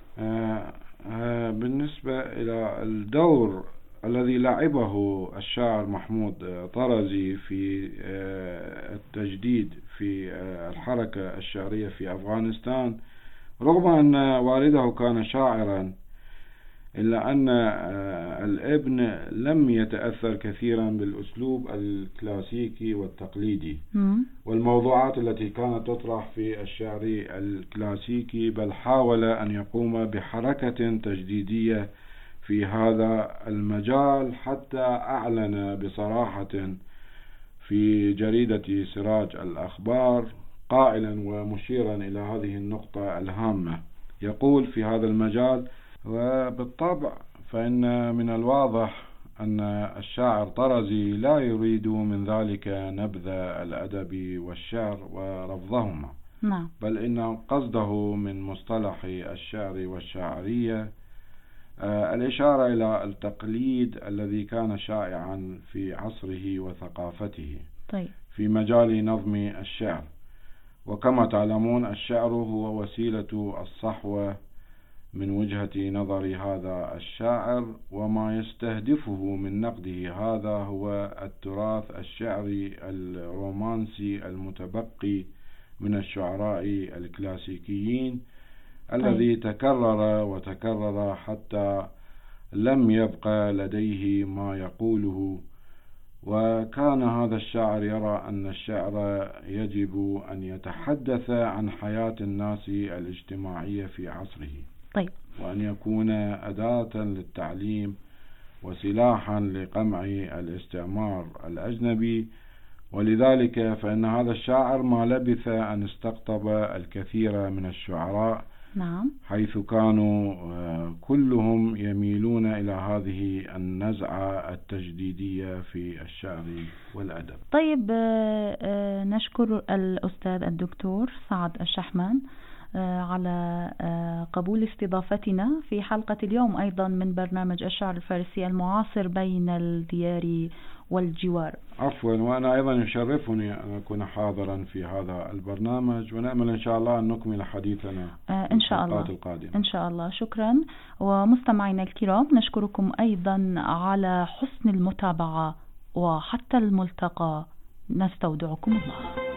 بالنسبة إلى الدور الذي لعبه الشاعر محمود طرزي في التجديد في الحركة الشعرية في أفغانستان، رغم أن والده كان شاعرا إلا أن الابن لم يتأثر كثيرا بالأسلوب الكلاسيكي والتقليدي والموضوعات التي كانت تطرح في الشعر الكلاسيكي، بل حاول أن يقوم بحركة تجديدية في هذا المجال، حتى أعلن بصراحة في جريدة سراج الأخبار قائلا ومشيرا إلى هذه النقطة الهامة. يقول في هذا المجال: وبالطبع فإن من الواضح أن الشاعر طرزي لا يريد من ذلك نبذ الأدب والشعر ورفضهما، بل إن قصده من مصطلح الشعر والشاعرية الإشارة إلى التقليد الذي كان شائعا في عصره وثقافته في مجال نظم الشعر. وكما تعلمون الشعر هو وسيلة الصحوة من وجهة نظر هذا الشاعر، وما يستهدفه من نقده هذا هو التراث الشعري الرومانسي المتبقي من الشعراء الكلاسيكيين الذي تكرر وتكرر حتى لم يبقى لديه ما يقوله. وكان هذا الشاعر يرى أن الشعر يجب أن يتحدث عن حياة الناس الاجتماعية في عصره، وأن يكون أداة للتعليم وسلاحا لقمع الاستعمار الأجنبي، ولذلك فإن هذا الشاعر ما لبث أن استقطب الكثير من الشعراء، نعم، حيث كانوا كلهم يميلون إلى هذه النزعة التجديدية في الشعر والأدب. طيب، نشكر الأستاذ الدكتور سعد الشحمان على قبول استضافتنا في حلقة اليوم أيضا من برنامج الشعر الفارسي المعاصر بين الديار والجوار. عفوا، وأنا أيضا يشرفني أن أكون حاضرا في هذا البرنامج، ونأمل إن شاء الله أن نكمل حديثنا إن شاء الله القادمة. إن شاء الله. شكرا. ومستمعينا الكرام، نشكركم أيضا على حسن المتابعة، وحتى الملتقى نستودعكم الله.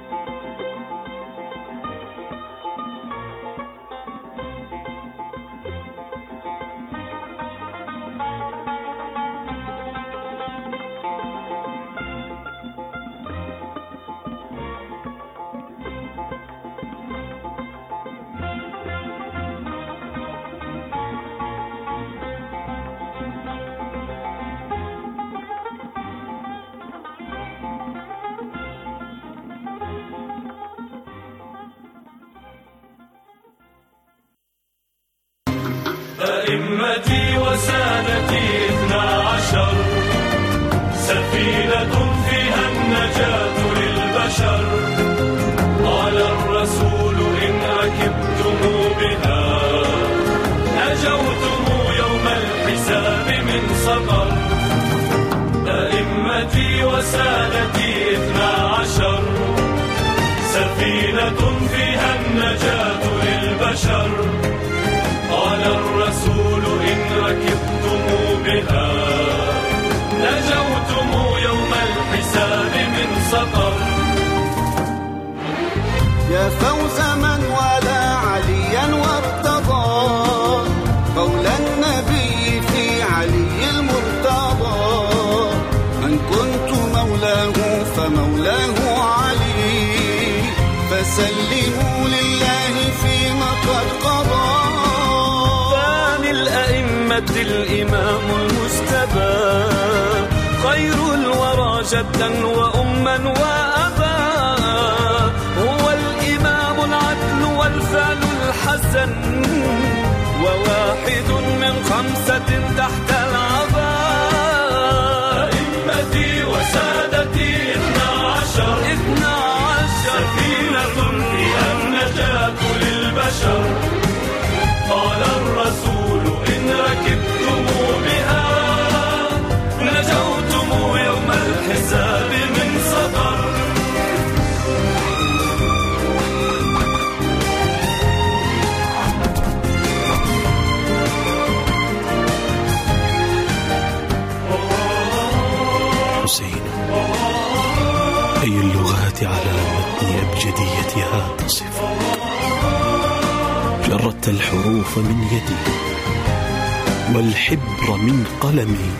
أئمتي وسادتي 12 سفينة فيها النجاة للبشر، قال الرسول إن ركبتم بها نجوتم يوم الحساب من سقر. أئمتي وسادتي 12 سفينة فيها النجاة للبشر، قال الرسول إن ركبتم بها نجوتم يوم الحساب من سقر. يا فوز من والى عليا وارتضى قول النبي في علي المرتضى، من كنت مولاه فمولاه علي، فسلموا لله فيما قد قضى. الإمام المجتبى خير الورى جدا وأما وأبا، هو الإمام العدل والفعل الحسن، وواحد من 5 تحت العبا. أئمتي وسادتي 12 سفينة فيها النجاة للبشر، قال الرسول إن ركبتم بها نجوتم يوم الحساب من سقر. حسين، أي اللغات على متن أبجديتها تصف؟ جردت الحروف من يدي والحبر من قلمي،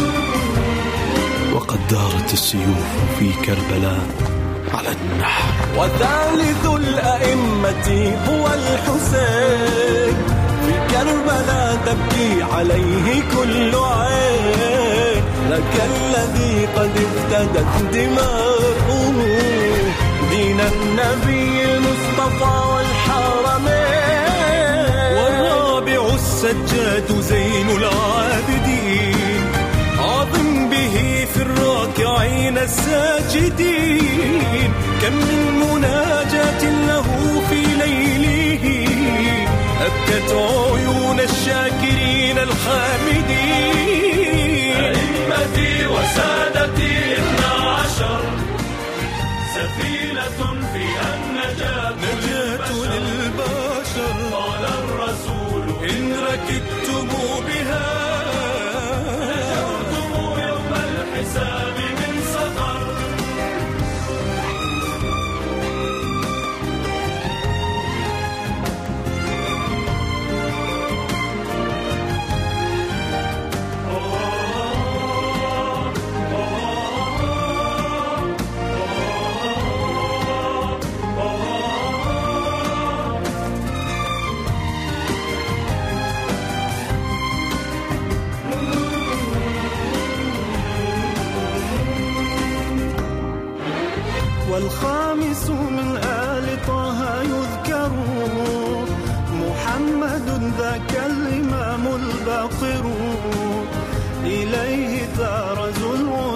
وقد دارت السيوف في كربلاء على النحر. وثالث الأئمة هو الحسين، في كربلاء تبكي عليه كل عين، لك الذي قد افتدت دماؤه دين النبي المصطفى والحرمين. والرابع السجاد زين العابدين، عظم به في الراكعين الساجدين، كم من مناجاة له في ليله أبكت عيون الشاكرين الحامدين. أئمتي وسادتي 12 سفينة فيها النجاة للبشر، قال الرسول إن ركبتم بها نجوتم يوم الحساب من سقر. والخامس من آل طه يذكر محمد ذاك الإمام الباقر إليه تارز الوحي